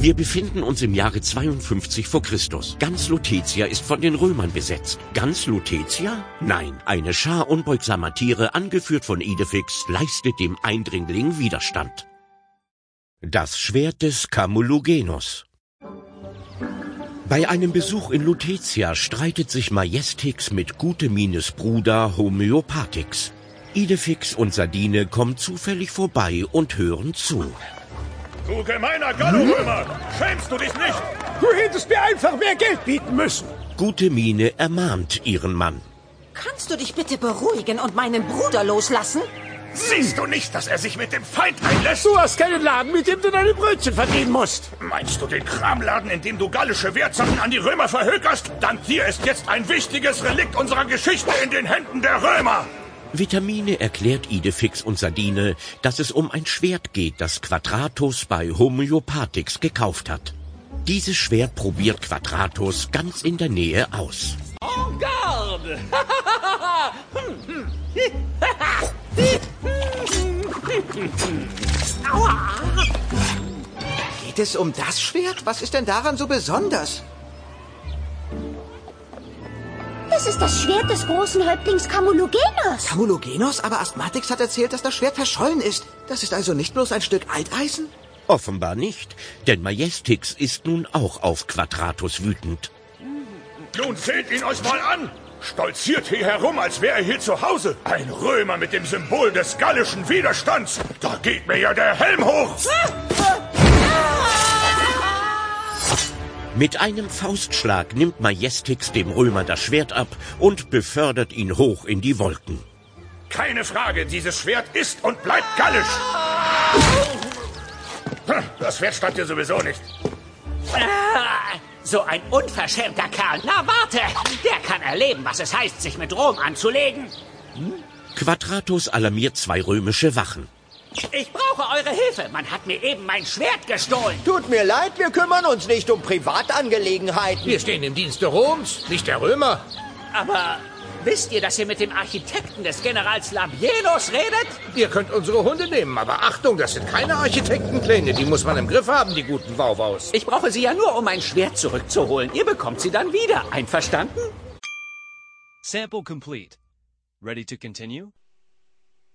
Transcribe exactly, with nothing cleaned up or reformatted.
Wir befinden uns im Jahre zweiundfünfzig vor Christus. Ganz Lutetia ist von den Römern besetzt. Ganz Lutetia? Nein, eine Schar unbeugsamer Tiere, angeführt von Idefix, leistet dem Eindringling Widerstand. Das Schwert des Camulugenus. Bei einem Besuch in Lutetia streitet sich Majestix mit Gutemines Bruder Homöopathix. Idefix und Sardine kommen zufällig vorbei und hören zu. Du gemeiner Gallorömer, schämst du dich nicht? Du hättest mir einfach mehr Geld bieten müssen. Gutemine ermahnt ihren Mann. Kannst du dich bitte beruhigen und meinen Bruder loslassen? Siehst du nicht, dass er sich mit dem Feind einlässt? Du hast keinen Laden, mit dem du deine Brötchen verdienen musst. Meinst du den Kramladen, in dem du gallische Wertsachen an die Römer verhökerst? Dank dir ist jetzt ein wichtiges Relikt unserer Geschichte in den Händen der Römer. Vitamine erklärt Idefix und Sardine, dass es um ein Schwert geht, das Quadratus bei Homöopathix gekauft hat. Dieses Schwert probiert Quadratus ganz in der Nähe aus. En garde! Aua! Geht es um das Schwert? Was ist denn daran so besonders? Das ist das Schwert des großen Häuptlings Camulugenus. Camulugenus? Aber Asthmatix hat erzählt, dass das Schwert verschollen ist. Das ist also nicht bloß ein Stück Alteisen? Offenbar nicht, denn Majestix ist nun auch auf Quadratus wütend. Nun seht ihn euch mal an! Stolziert hier herum, als wäre er hier zu Hause. Ein Römer mit dem Symbol des gallischen Widerstands. Da geht mir ja der Helm hoch! Mit einem Faustschlag nimmt Majestix dem Römer das Schwert ab und befördert ihn hoch in die Wolken. Keine Frage, dieses Schwert ist und bleibt gallisch. Das Schwert stand dir sowieso nicht. Ah, so ein unverschämter Kerl. Na warte, der kann erleben, was es heißt, sich mit Rom anzulegen. Hm? Quadratus alarmiert zwei römische Wachen. Ich brauche eure Hilfe. Man hat mir eben mein Schwert gestohlen. Tut mir leid, wir kümmern uns nicht um Privatangelegenheiten. Wir stehen im Dienste Roms, nicht der Römer. Aber wisst ihr, dass ihr mit dem Architekten des Generals Labienus redet? Ihr könnt unsere Hunde nehmen, aber Achtung, das sind keine Architektenpläne. Die muss man im Griff haben, die guten Wauwaus. Ich brauche sie ja nur, um mein Schwert zurückzuholen. Ihr bekommt sie dann wieder. Einverstanden? Sample complete. Ready to continue?